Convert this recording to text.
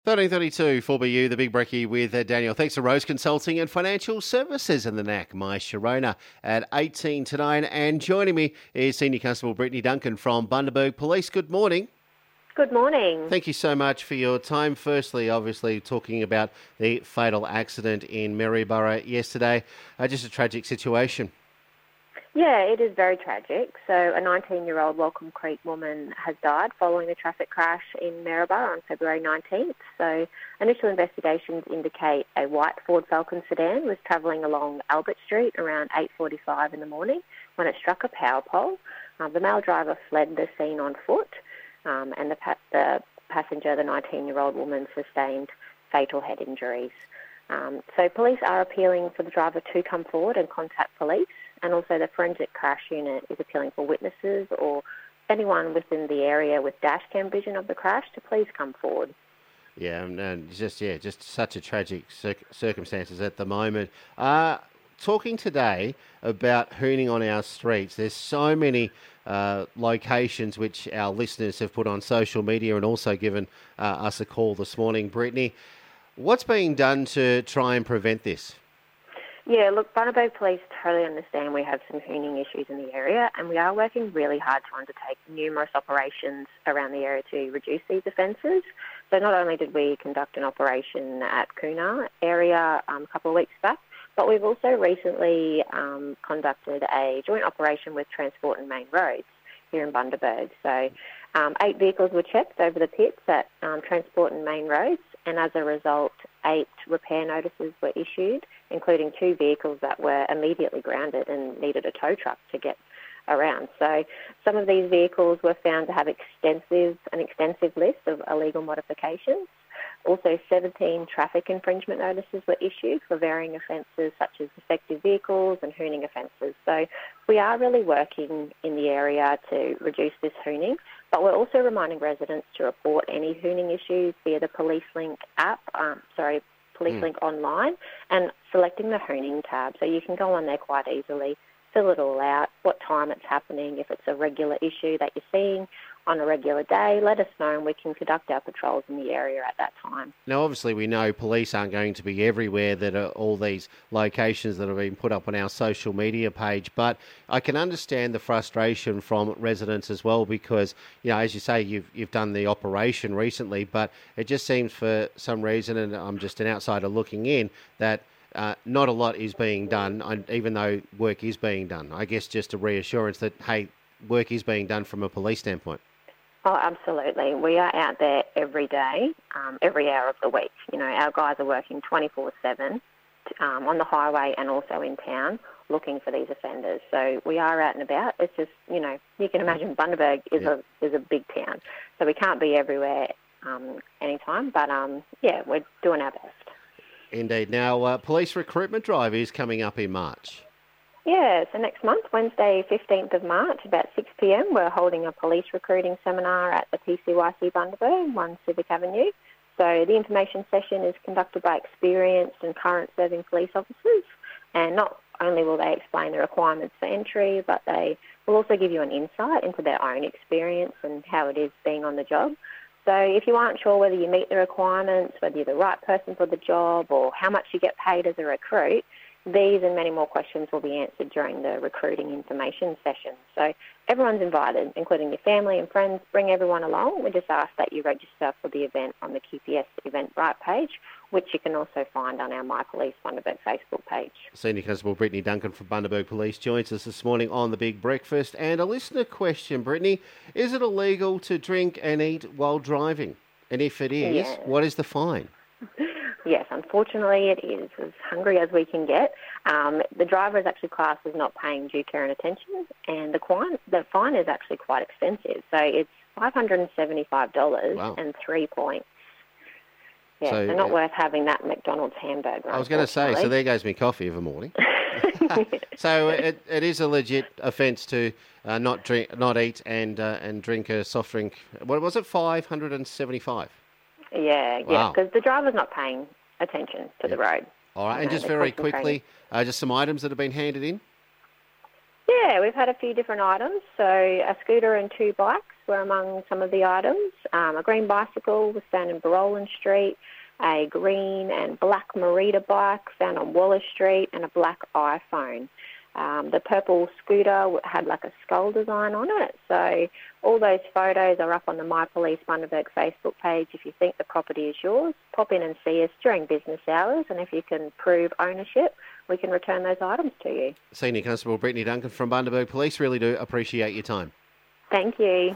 13:32 4BU, the Big Brekkie with Daniel. Thanks to Rose Consulting and Financial Services and the NAC, my Sharona at 18 to 9. And joining me is Senior Constable Brittany Duncan from Bundaberg Police. Good morning. Good morning. Thank you so much for your time. Firstly, obviously, talking about the fatal accident in Maryborough yesterday. Just a tragic situation. Yeah, it is very tragic. So a 19-year-old Welcome Creek woman has died following a traffic crash in Maryborough on February 19th. So initial investigations indicate a white Ford Falcon sedan was travelling along Albert Street around 8:45 in the morning when it struck a power pole. The male driver fled the scene on foot, and the passenger, the 19-year-old woman, sustained fatal head injuries. So police are appealing for the driver to come forward and contact police. And also the Forensic Crash Unit is appealing for witnesses or anyone within the area with dashcam vision of the crash to please come forward. Yeah, and just such a tragic circumstances at the moment. Talking today about hooning on our streets, there's so many locations which our listeners have put on social media and also given us a call this morning. Brittany, what's being done to try and prevent this? Yeah, look, Bundaberg Police totally understand we have some hooning issues in the area, and we are working really hard to undertake numerous operations around the area to reduce these offences. So not only did we conduct an operation at Coonah area a couple of weeks back, but we've also recently conducted a joint operation with Transport and Main Roads here in Bundaberg. So 8 vehicles were checked over the pits at Transport and Main Roads, and as a result, 8 repair notices were issued, including 2 vehicles that were immediately grounded and needed a tow truck to get around. So some of these vehicles were found to have an extensive list of illegal modifications. Also, 17 traffic infringement notices were issued for varying offences such as defective vehicles and hooning offences. So we are really working in the area to reduce this hooning, but we're also reminding residents to report any hooning issues via the PoliceLink app, PoliceLink online, and selecting the hooning tab. So you can go on there quite easily, fill it all out, what time it's happening, if it's a regular issue that you're seeing on a regular day, let us know and we can conduct our patrols in the area at that time. Now, obviously, we know police aren't going to be everywhere that are all these locations that have been put up on our social media page, but I can understand the frustration from residents as well because, you know, as you say, you've done the operation recently, but it just seems for some reason, and I'm just an outsider looking in, that not a lot is being done, even though work is being done. I guess just a reassurance that, hey, work is being done from a police standpoint. Oh, absolutely. We are out there every day, every hour of the week. You know, our guys are working 24/7 on the highway and also in town looking for these offenders. So we are out and about. It's just, you know, you can imagine Bundaberg is a big town. So we can't be everywhere anytime. But, we're doing our best. Indeed. Now, police recruitment drive is coming up in March. Yeah, so next month, Wednesday, 15th of March, about 6 p.m, we're holding a police recruiting seminar at the PCYC Bundaberg, 1 Civic Avenue. So the information session is conducted by experienced and current serving police officers, and not only will they explain the requirements for entry, but they will also give you an insight into their own experience and how it is being on the job. So if you aren't sure whether you meet the requirements, whether you're the right person for the job, or how much you get paid as a recruit, these and many more questions will be answered during the recruiting information session. So everyone's invited, including your family and friends. Bring everyone along. We just ask that you register for the event on the QPS Eventbrite page, which you can also find on our My Police Bundaberg Facebook page. Senior Constable Brittany Duncan from Bundaberg Police joins us this morning on The Big Breakfast. And a listener question, Brittany, is it illegal to drink and eat while driving? And if it is, what is the fine? Yes, unfortunately it is, as hungry as we can get. The driver is actually classed as not paying due care and attention, and the fine is actually quite expensive. So it's $575 and 3 points. Yeah, so not worth having that McDonald's hamburger. I was going to say, so there goes me coffee of a morning. So it is a legit offence to not eat and drink a soft drink. What was it, $575? Yeah, because the driver's not paying attention to the road. All right, and just very quickly, just some items that have been handed in? Yeah, we've had a few different items. So a scooter and 2 bikes were among some of the items. A green bicycle was found in Barolan Street, a green and black Merida bike found on Waller Street, and a black iPhone. The purple scooter had like a skull design on it. So all those photos are up on the My Police Bundaberg Facebook page. If you think the property is yours, pop in and see us during business hours, and if you can prove ownership, we can return those items to you. Senior Constable Brittany Duncan from Bundaberg Police, really do appreciate your time. Thank you.